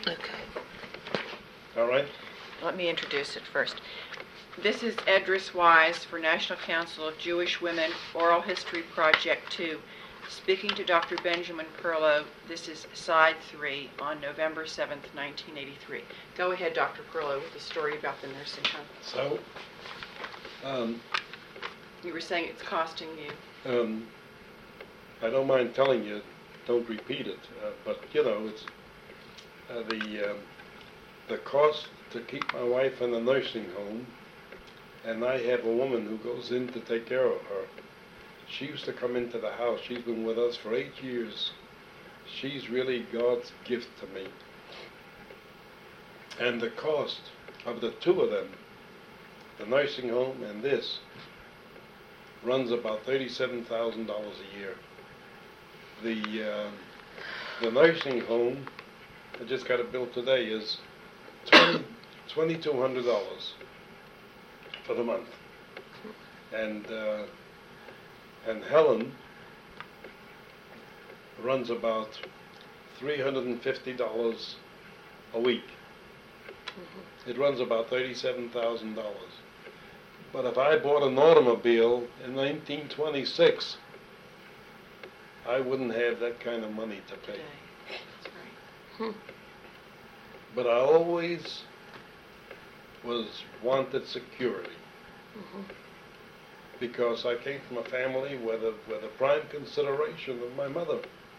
Okay. All right? Let me introduce it first. This is Edris Wise for National Council of Jewish Women, Oral History Project 2. Speaking to Dr. Benjamin Perlow, this is Side 3 on November 7th, 1983. Go ahead, Dr. Perlow, with the story about the nursing home. So, You were saying it's costing you. I don't mind telling you, don't repeat it, but it's the cost to keep my wife in a nursing home, and I have a woman who goes in to take care of her. She used to come into the house. She's been with us for 8 years. She's really God's gift to me. And the cost of the two of them, the nursing home and this, runs about $37,000 a year. The nursing home, I just got a bill today, is $2,200 for the month. And Helen runs about $350 a week. It runs about $37,000. But if I bought an automobile in 1926, I wouldn't have that kind of money to pay. That's right. But I always wanted security. Because I came from a family where the prime consideration of my mother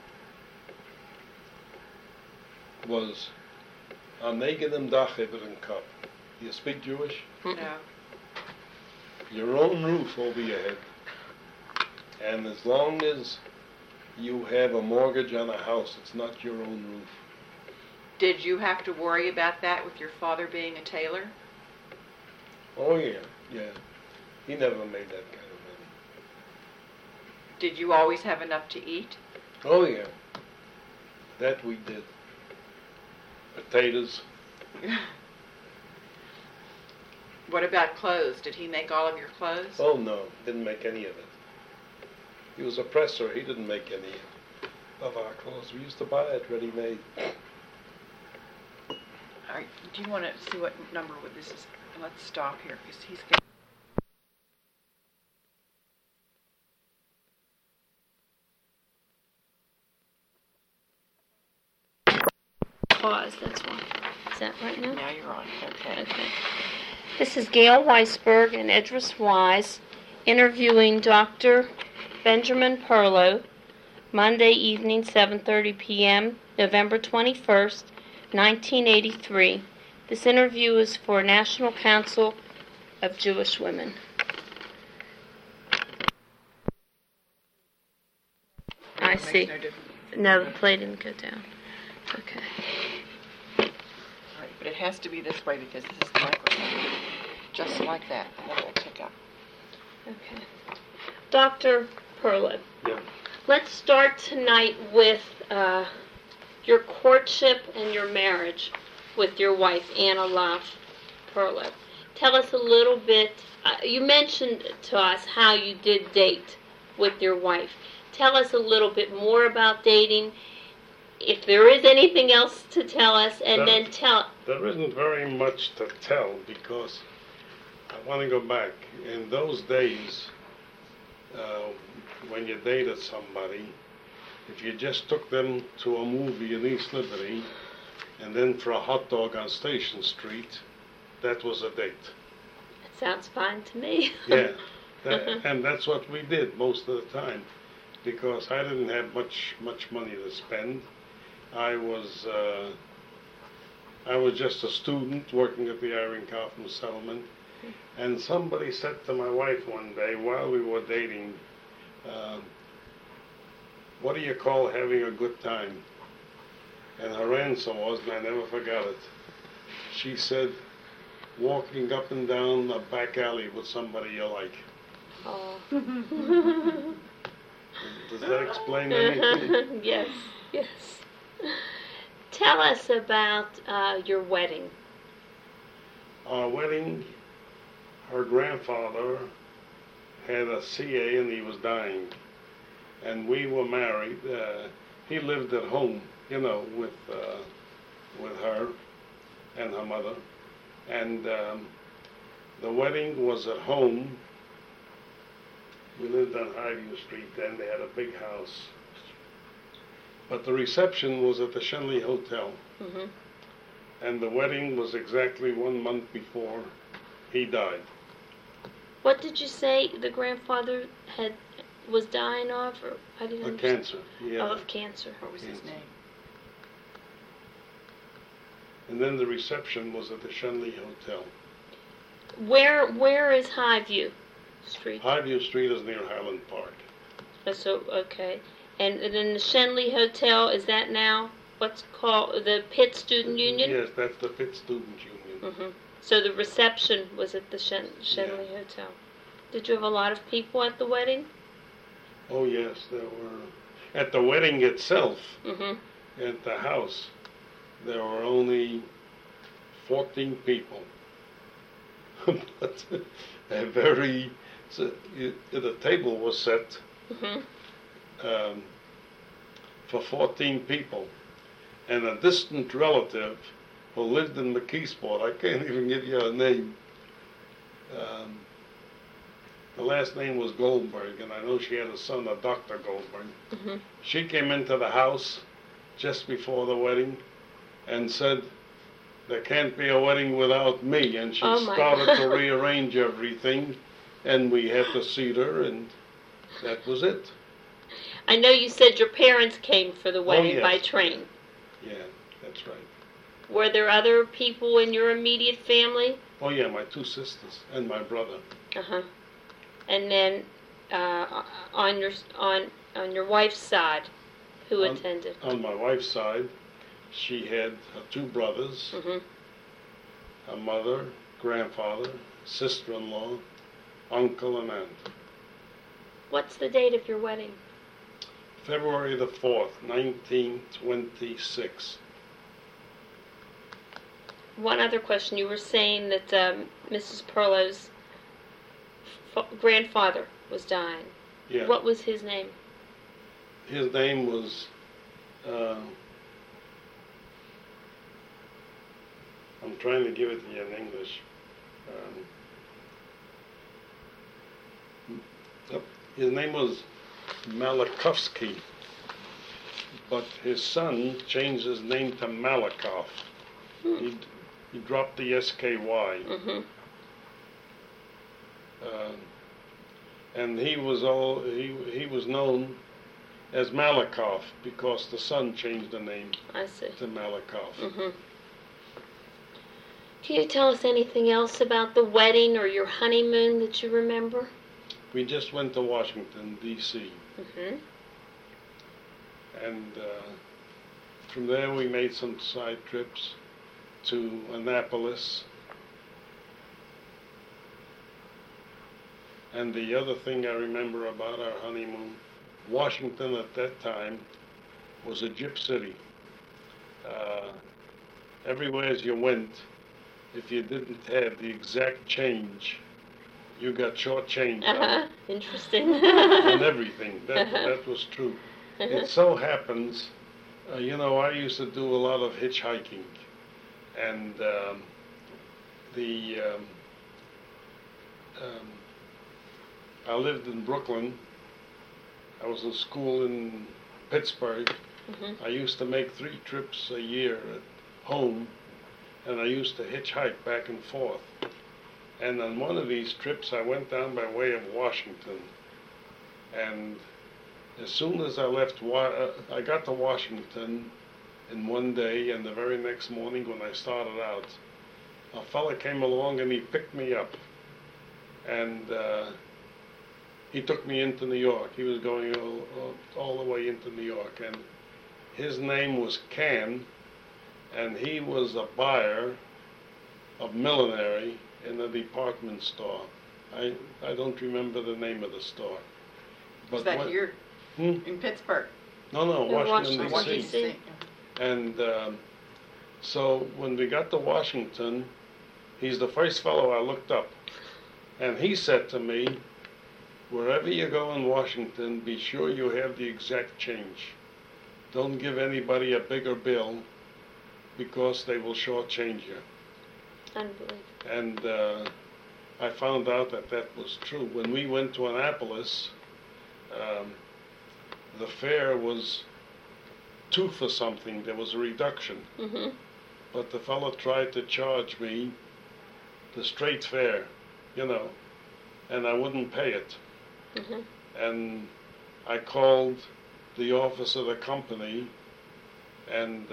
was a negative dach over the cup. Do you speak Jewish? No. Your own roof over your head. And as long as you have a mortgage on a house, it's not your own roof. Did you have to worry about that with your father being a tailor? Oh, yeah. He never made that kind of money. Did you always have enough to eat? Oh, yeah. That we did. Potatoes. What about clothes? Did he make all of your clothes? Oh, no. Didn't make any of it. He was a presser. He didn't make any of our clothes. We used to buy it ready-made. All right. Do you want to see what number this is? Let's stop here because he's getting... Pause, that's why. Is that right now? Now you're on. Okay. This is Gail Weisberg and Edris Wise interviewing Dr. Benjamin Perlow, Monday evening, 7:30 p.m., November 21st, 1983. This interview is for National Council of Jewish Women. I see. No, the play didn't go down. Okay. All right, but it has to be this way because this is the microphone. Just like that, and then it'll pick up. Okay. Dr. Perlow. Yeah. Let's start tonight with your courtship and your marriage with your wife, Anna Loff Perlow. Tell us a little bit. You mentioned to us how you did date with your wife. Tell us a little bit more about dating, if there is anything else to tell us, and then tell... There isn't very much to tell because I want to go back. In those days, when you dated somebody, if you just took them to a movie in East Liberty and then for a hot dog on Station Street, that was a date. That sounds fine to me. Yeah, and that's what we did most of the time because I didn't have much money to spend. I was just a student working at the Iron Kaufman settlement, and somebody said to my wife one day while we were dating, what do you call having a good time? And her answer was, and I never forgot it, she said, walking up and down a back alley with somebody you like. Oh. Does that explain anything? Yes. Tell us about your wedding. Our wedding, her grandfather had a CA and he was dying. And we were married. He lived at home, with with her and her mother. And the wedding was at home. We lived on Highview Street then. They had a big house. But the reception was at the Shenley Hotel. Mhm. And the wedding was exactly 1 month before he died. What did you say the grandfather was dying of, or I didn't A understand. cancer. Yeah. Oh, of cancer. What was his name? And then the reception was at the Shenley Hotel. Where is Highview Street? Highview Street is near Highland Park. So okay, and then the Shenley Hotel, is that now what's called the Pitt Student Union? Yes, that's the Pitt Student Union. Mhm. So the reception was at the Shenley Hotel. Did you have a lot of people at the wedding? Oh yes, there were. At the wedding itself, Mhm. at the house, there were only 14 people. But a very, the table was set Mhm. for 14 people. And a distant relative who lived in McKeesport, I can't even give you her name. The last name was Goldberg, and I know she had a son, a Dr. Goldberg. Mhm. She came into the house just before the wedding and said, "There can't be a wedding without me," and she Oh, my started to God. rearrange everything, and we had to seat her, and that was it. I know you said your parents came for the wedding yes. by train. Yeah, that's right. Were there other people in your immediate family? Oh yeah, my 2 sisters and my brother. Uh-huh. And then on your wife's side, who On- attended? On my wife's side, she had her 2 brothers, Mhm. a mother, grandfather, sister-in-law, uncle, and aunt. What's the date of your wedding? February the 4th, 1926. One other question. You were saying that Mrs. Perlow's grandfather was dying. Yeah. What was his name? His name was, I'm trying to give it to you in English. His name was Malakovsky, but his son changed his name to Malakoff. He dropped the SKY. Mm-hmm. And he was known as Malakoff because the son changed the name I see. to Malakoff. Mm-hmm. Can you tell us anything else about the wedding or your honeymoon that you remember? We just went to Washington, D.C. Mm-hmm. And from there we made some side trips to Annapolis. And the other thing I remember about our honeymoon, Washington at that time was a gyp city. Everywhere as you went, if you didn't have the exact change, you got shortchanged Uh-huh. Interesting. on everything. That was true. It so happens, I used to do a lot of hitchhiking, and I lived in Brooklyn. I was in school in Pittsburgh. Mm-hmm. I used to make 3 trips a year at home, and I used to hitchhike back and forth. And on one of these trips, I went down by way of Washington, and as soon as I left, I got to Washington in one day, and the very next morning when I started out, a fella came along and he picked me up, and he took me into New York. He was going all the way into New York, and his name was Can, and he was a buyer of millinery in a department store. I don't remember the name of the store. Was that here in Pittsburgh? No, Washington, Washington, D.C. D.C. And so when we got to Washington, he's the first fellow I looked up. And he said to me, "Wherever you go in Washington, be sure you have the exact change. Don't give anybody a bigger bill because they will shortchange you. Unbelievable. And I found out that that was true. When we went to Annapolis, the fare was 2 for something. There was a reduction. Mm-hmm. But the fellow tried to charge me the straight fare, and I wouldn't pay it. Mm-hmm. And I called the office of the company, and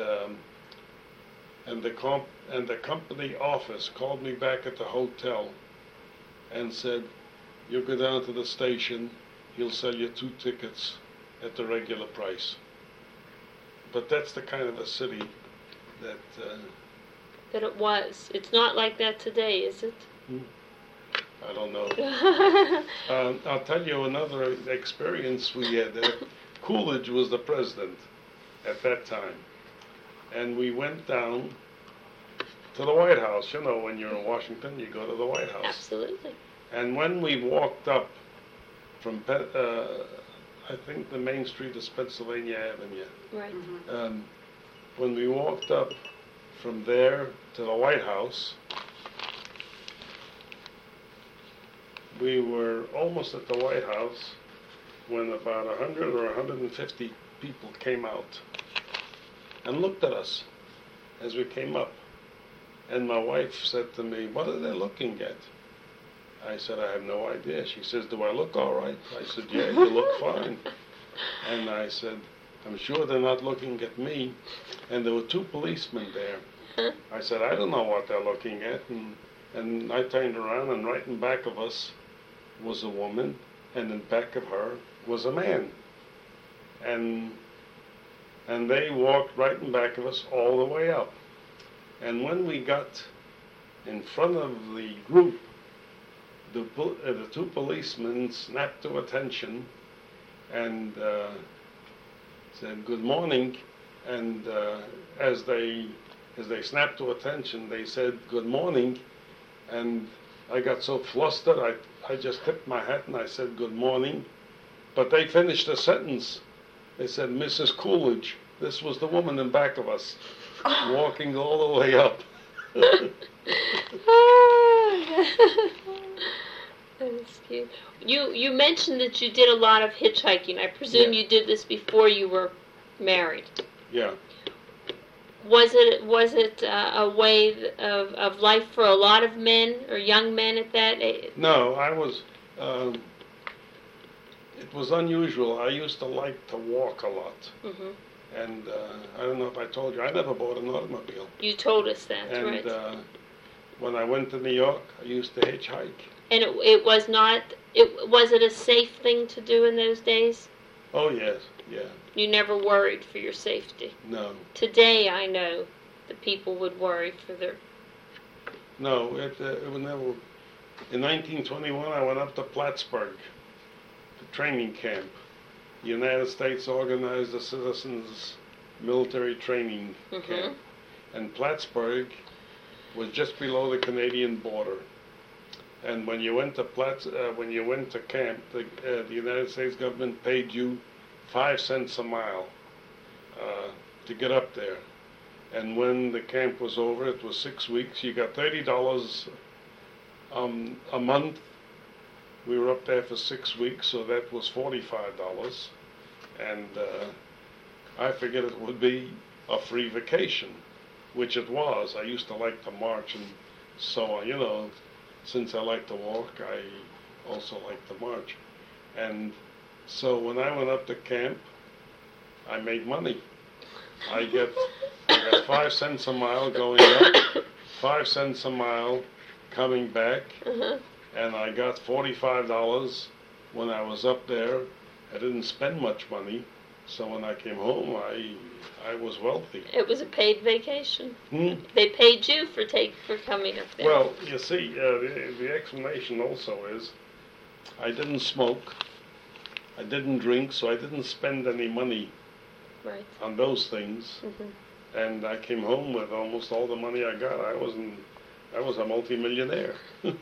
the company office called me back at the hotel and said, "You go down to the station, he'll sell you 2 tickets at the regular price." But that's the kind of a city that That it was. It's not like that today, is it? I don't know. I'll tell you another experience we had. Coolidge was the president at that time, and we went down to the White House. When you're in Washington, you go to the White House. Absolutely. And when we walked up from, I think the main street is Pennsylvania Avenue. Right. Mm-hmm. When we walked up from there to the White House, we were almost at the White House when about 100 or 150 people came out and looked at us as we came up. And my wife said to me, "What are they looking at?" I said, "I have no idea." She says, "Do I look all right?" I said, "Yeah, you look fine." And I said, "I'm sure they're not looking at me." And there were 2 policemen there. I said, "I don't know what they're looking at." And I turned around, and right in back of us was a woman, and in back of her was a man. And they walked right in back of us all the way up. And when we got in front of the group, the 2 policemen snapped to attention and said, "Good morning." And as they snapped to attention, they said, "Good morning." And I got so flustered, I just tipped my hat and I said, "Good morning." But they finished the sentence. They said, "Mrs. Coolidge." This was the woman in back of us, walking all the way up. That is cute. You mentioned that you did a lot of hitchhiking. I presume Yeah. you did this before you were married. Yeah. Was it a way of life for a lot of men or young men at that age? No, I was. It was unusual. I used to like to walk a lot, Mm-hmm. and I don't know if I told you, I never bought an automobile. You told us that, And right? when I went to New York, I used to hitchhike. And it was not. Was it a safe thing to do in those days? Oh yes, yeah. You never worried for your safety. No, Today, I know that people would worry for their. no. It was never. In 1921, I went up to Plattsburgh, the training camp. The United States organized a citizens' military training camp, and Plattsburgh was just below the Canadian border. And when you went to camp, the United States government paid you 5 cents a mile to get up there. And when the camp was over, it was 6 weeks. You got $30 a month. We were up there for 6 weeks, so that was $45. And I figured it would be a free vacation, which it was. I used to like to march and so on, Since I like to walk, I also like to march. And so when I went up to camp, I made money. I got 5 cents a mile going up, 5 cents a mile coming back, and I got $45 when I was up there. I didn't spend much money, so when I came home, I was wealthy. It was a paid vacation. Hmm? They paid you for coming up there. Well, you see, the explanation also is I didn't smoke, I didn't drink, so I didn't spend any money right. on those things. And I came home with almost all the money I got. I was a multimillionaire,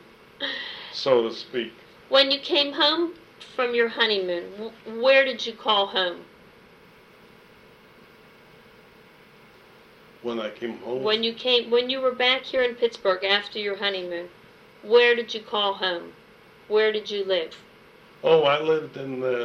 so to speak. When you came home from your honeymoon, where did you call home? when I came home. When you were back here in Pittsburgh after your honeymoon, where did you call home? Where did you live? Oh, I lived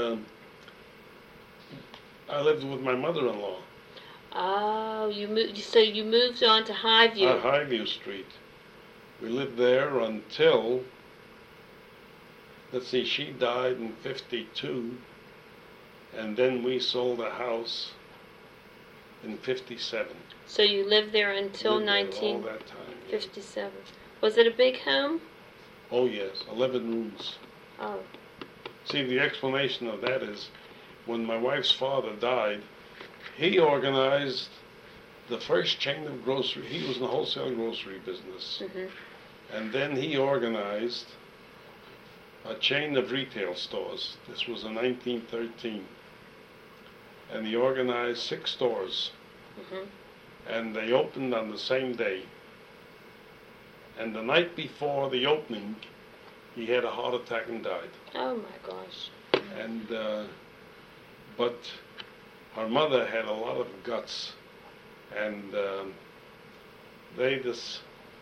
with my mother-in-law. Oh, you moved. So you moved on to Highview. On Highview Street. We lived there until, let's see, she died in '52, and then we sold a house in '57. So you lived there until Lived there all that time. Yeah. 1957. Was it a big home? Oh yes, 11 rooms. Oh. See, the explanation of that is, when my wife's father died, he organized the first chain of grocery. He was in the wholesale grocery business. Mhm. And then he organized a chain of retail stores. This was in 1913. And he organized 6 stores. Mhm. And they opened on the same day. And the night before the opening, he had a heart attack and died. Oh my gosh. And but her mother had a lot of guts, and they just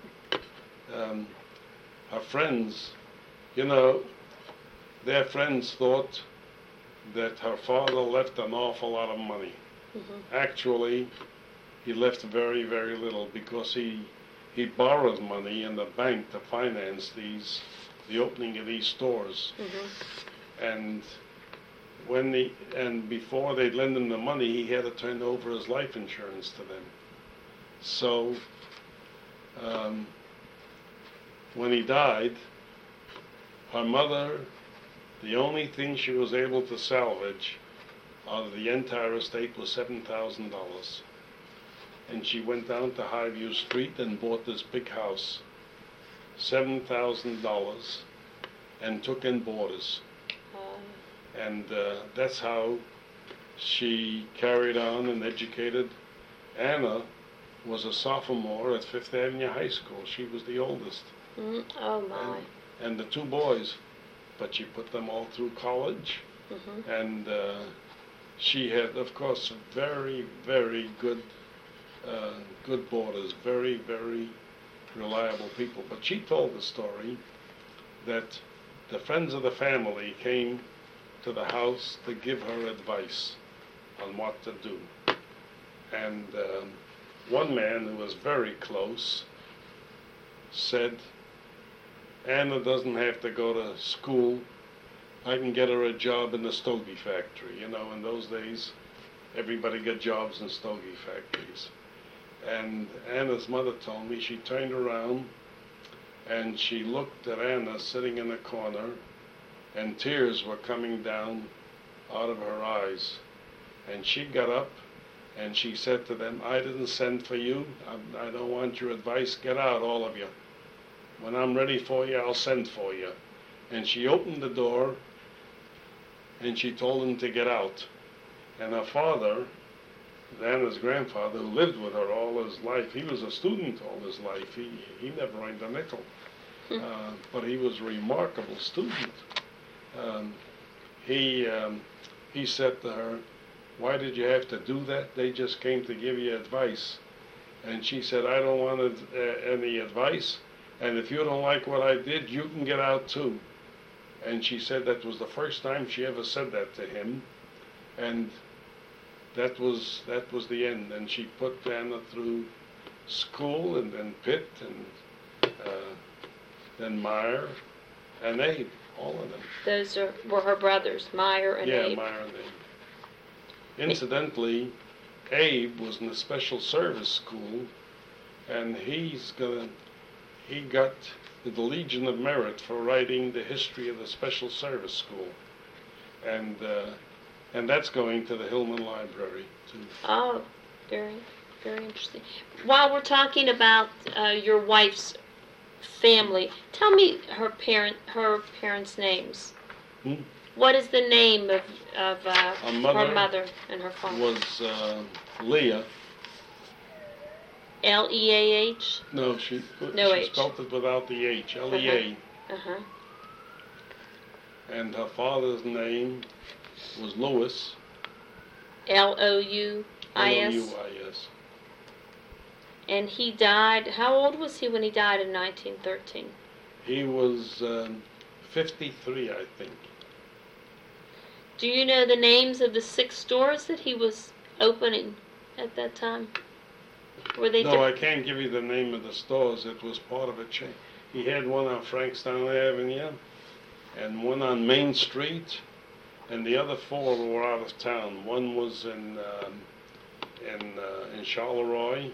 her friends, their friends thought that her father left an awful lot of money. Mhm. Actually, he left very, very little, because he borrowed money in the bank to finance the opening of these stores. Mhm. And before they'd lend him the money, he had to turn over his life insurance to them. So when he died, her mother, the only thing she was able to salvage out of the entire estate was $7,000. And she went down to Highview Street and bought this big house, $7,000, and took in boarders. And that's how she carried on and educated. Anna was a sophomore at Fifth Avenue High School. She was the oldest. Oh my. And the 2 boys. But she put them all through college. Mhm. And she had, of course, very, very good boarders, very, very reliable people. But she told the story that the friends of the family came to the house to give her advice on what to do. And one man who was very close said, Anna doesn't have to go to school. I can get her a job in the stogie factory. In those days, everybody got jobs in stogie factories. And Anna's mother told me she turned around and she looked at Anna sitting in a corner, and tears were coming down out of her eyes. And she got up and she said to them, I didn't send for you. I don't want your advice. Get out, all of you. When I'm ready for you, I'll send for you. And she opened the door and she told them to get out. And her father, Anna's grandfather, who lived with her all his life, he was a student all his life. He never earned a nickel. But he was a remarkable student. He said to her, why did you have to do that? They just came to give you advice. And she said, I don't want any advice. And if you don't like what I did, you can get out too. And she said that was the first time she ever said that to him. And that was the end. And she put Anna through school, and then Pitt, and then Meyer, and Abe, all of them. Those were her brothers, Meyer and Abe. Yeah, Meyer and Abe. Incidentally, Abe was in the special service school, and he got the Legion of Merit for writing the history of the special service school, and that's going to the Hillman Library too. Oh, very, very interesting. While we're talking about your wife's family, tell me her parents' names. What is the name of her mother and her father? Was Leah. Leah? No, she H. spelled it without the H. Lea. Uh-huh. And her father's name was Louis. Louis. Louis. And he died, how old was he when he died in 1913? He was 53, I think. Do you know the names of the 6 stores that he was opening at that time? Were they No, I can't give you the name of the stores. It was part of a chain. He had one on Frankstown Avenue and one on Main Street, and the other 4 were out of town. One was in Charleroi.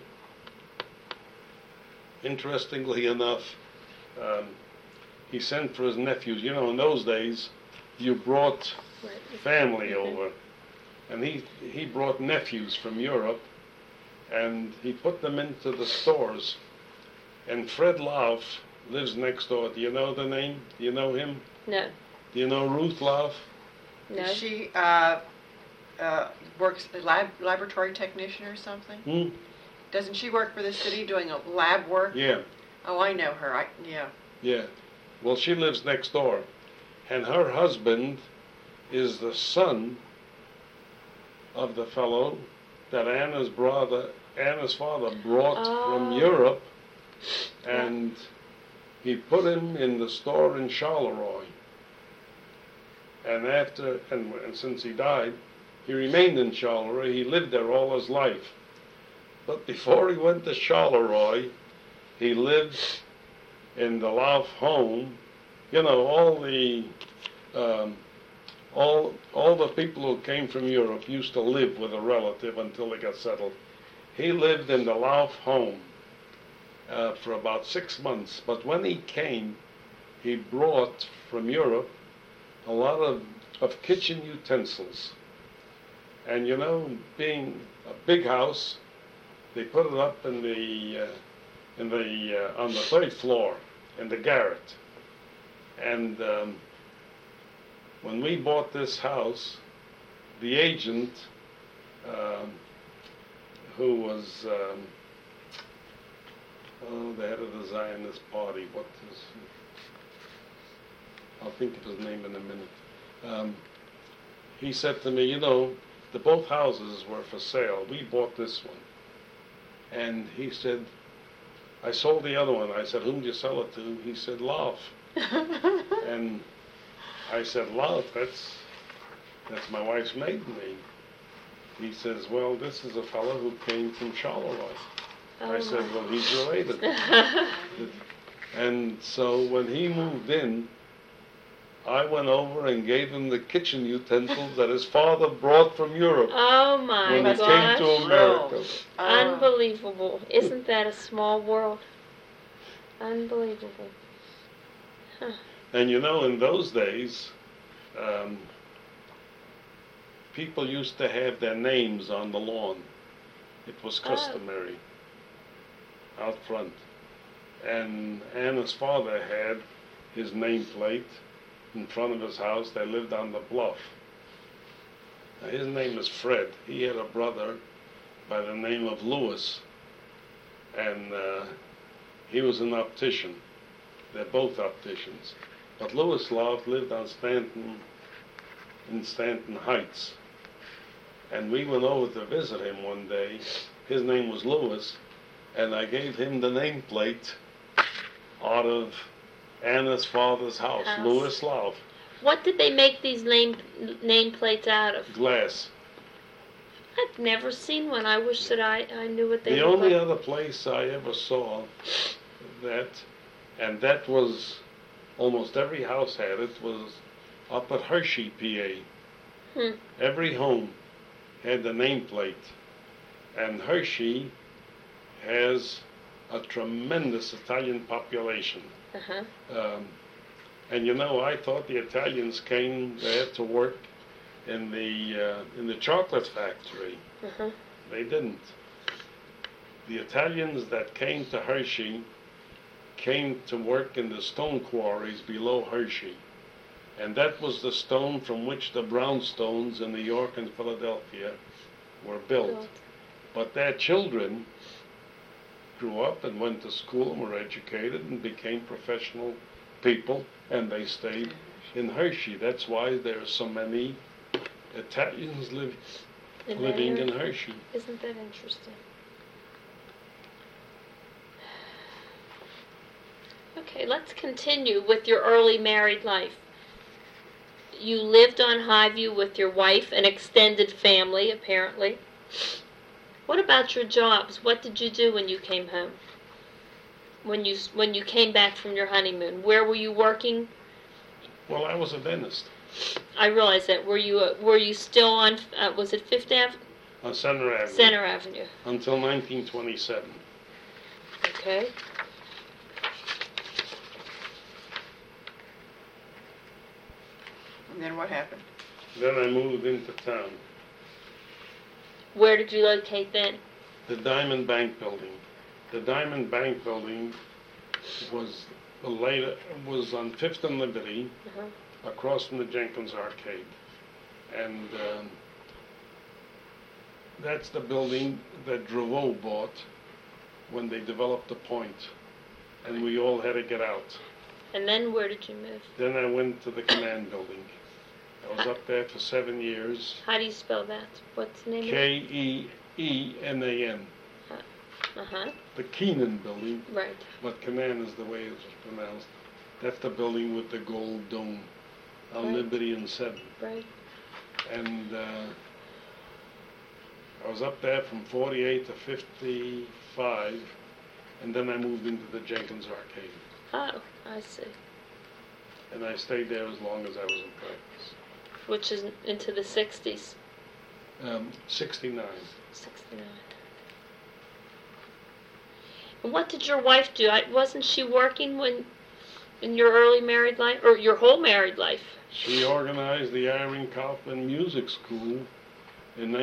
Interestingly enough, he sent for his nephews. You know, in those days, you brought family over, and he brought nephews from Europe, and he put them into the stores. And Fred Lauf lives next door. Do you know the name? Do you know him? No. Do you know Ruth Lauf? No. She works as a laboratory technician or something? Doesn't she work for the city doing a lab work? Yeah. Oh, I know her. Yeah. Yeah. Well, she lives next door. And her husband is the son of the fellow that Anna's father brought from Europe, and he put him in the store in Charleroi. And since he died, he remained in Charleroi. He lived there all his life. But before he went to Charleroi, he lived in the Lauf home. You know, all the people who came from Europe used to live with a relative until they got settled. He lived in the Lauf home for about 6 months. But when he came, he brought from Europe a lot of kitchen utensils. And you know, being a big house, they put it up on the 3rd floor in the garret. And when we bought this house, the agent, who was the head of the Zionist party, I'll think of his name in a minute. He said to me, you know, both houses were for sale. We bought this one. And he said, I sold the other one. I said, whom did you sell it to? He said, Lauf. And I said, Lauf, that's my wife's maiden name. He says, well, this is a fellow who came from Charleroi. I said, well, he's related. And so when he moved in, I went over and gave him the kitchen utensils that his father brought from Europe. Oh my when gosh. he came to America. Unbelievable. Isn't that a small world? Unbelievable. Huh. And you know, in those days, people used to have their names on the lawn. It was customary out front. And Anna's father had his nameplate in front of his house. They lived on the bluff. Now, his name is Fred. He had a brother by the name of Louis, and he was an optician. They're both opticians. But Louis Lauf lived on in Stanton Heights. And we went over to visit him one day. His name was Louis, and I gave him the nameplate out of Anna's father's house, Louis Lauf. What did they make these nameplates out of? Glass. I've never seen one. I wish that I knew what they The looked only like. other place I ever saw that, and that was almost every house had it, was up at Hershey, PA. Every home had the nameplate. And Hershey has a tremendous Italian population. And you know, I thought the Italians came there to work in the chocolate factory. They didn't. The Italians that came to Hershey came to work in the stone quarries below Hershey. And that was the stone from which the brownstones in New York and Philadelphia were built. But their children grew up and went to school and were educated and became professional people, and they stayed in Hershey. That's why there are so many Italians living in Hershey. Isn't that interesting? Okay, let's continue with your early married life. You lived on Highview with your wife and extended family, apparently. What about your jobs? What did you do when you came home? When you came back from your honeymoon, where were you working? Well, I was a dentist I realize that. Were you still on? Was it Fifth Ave? on Center Avenue Center Avenue. until 1927. Okay. And then what happened? Then I moved into town. Where did you locate then? The Diamond Bank Building. The Diamond Bank Building was on Fifth and Liberty, across from the Jenkins Arcade, and that's the building that Dravot bought when they developed the Point, and we all had to get out. And then where did you move? Then I went to the Command Building. I was up there for 7 years. How do you spell that? What's the name of it? Keenan. Uh-huh. The Keenan Building, Right. but Command is the way it's pronounced. That's the building with the gold dome on Right. Liberty and 7. Right. And I was up there from 48 to 55, and then I moved into the Jenkins Arcade. Oh, I see. And I stayed there as long as I was in practice. Which is into the 60s. 69. 69. And what did your wife do? Wasn't she working in your early married life, or your whole married life? She organized the Irene Kaufman Music School in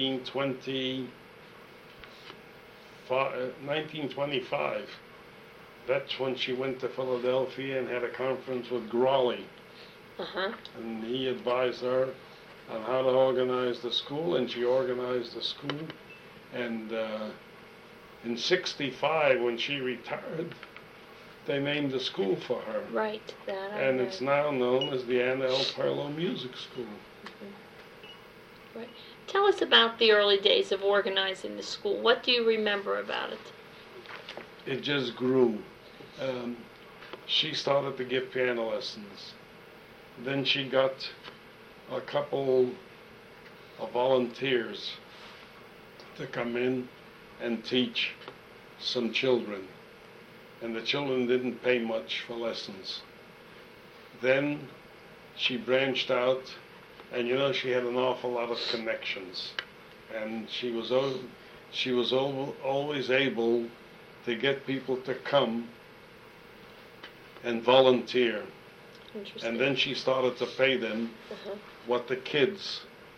1925. That's when she went to Philadelphia and had a conference with Grawley. Uh-huh. And he advised her on how to organize the school, and she organized the school. And in 65, when she retired, they named the school for her. Right. That I And know. it's now known as the Anna L. Parlow Music School. Right. Tell us about the early days of organizing the school. What do you remember about it? It just grew. She started to give piano lessons. Then she got a couple of volunteers to come in and teach some children. And the children didn't pay much for lessons. Then she branched out, and she had an awful lot of connections. And she was always able to get people to come and volunteer. Interesting. And then she started to pay them what the kids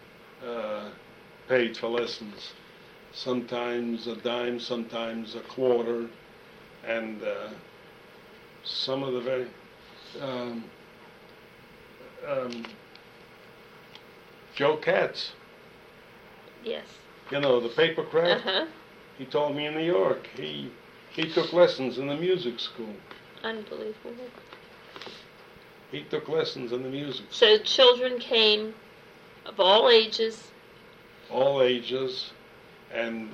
paid for lessons. Sometimes a dime, sometimes a quarter, and some of the very Joe Katz, Yes. the paper craft. Uh-huh. He told me in New York he took lessons in the music school. Unbelievable. He took lessons in the music school. So children came of all ages. All ages, and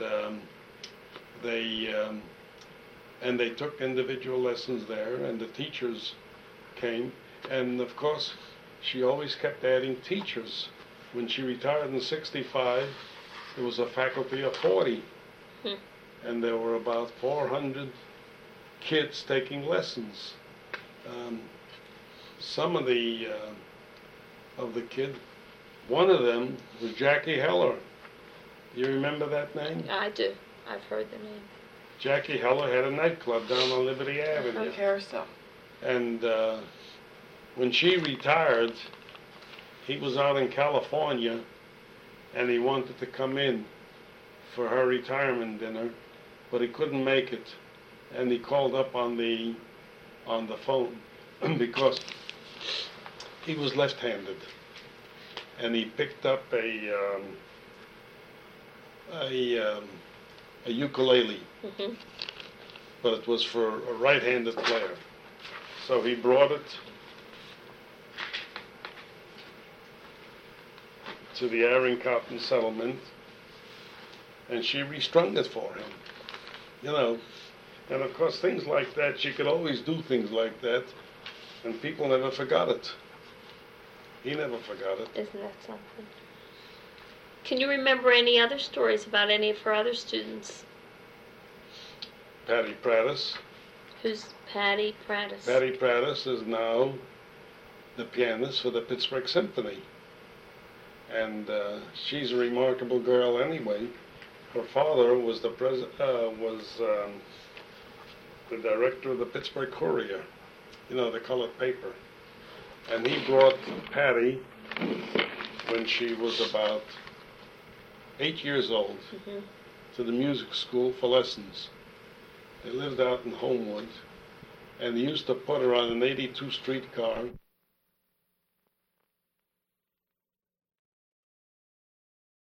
they took individual lessons there, and the teachers came, and of course she always kept adding teachers. When she retired in 65, there was a faculty of 40, and there were about 400 kids taking lessons. Some of the kids, one of them was Jackie Heller. You remember that name? I do. I've heard the name. Jackie Heller had a nightclub down on Liberty Avenue. Carousel. And when she retired, he was out in California, and he wanted to come in for her retirement dinner, but he couldn't make it. And he called up on the phone because he was left-handed, and he picked up a ukulele, but it was for a right-handed player. So he brought it to the Aaron Cotton settlement, and she restrung it for him. And of course, things like that, she could always do things like that, and people never forgot it. He never forgot it. Isn't that something? Can you remember any other stories about any of her other students? Patty Prattis. Who's Patty Prattis? Patty Prattis is now the pianist for the Pittsburgh Symphony. And she's a remarkable girl anyway. Her father was the director of the Pittsburgh Courier, the colored paper. And he brought Patty when she was about 8 years old to the music school for lessons. They lived out in Homewood, and he used to put her on an 82 streetcar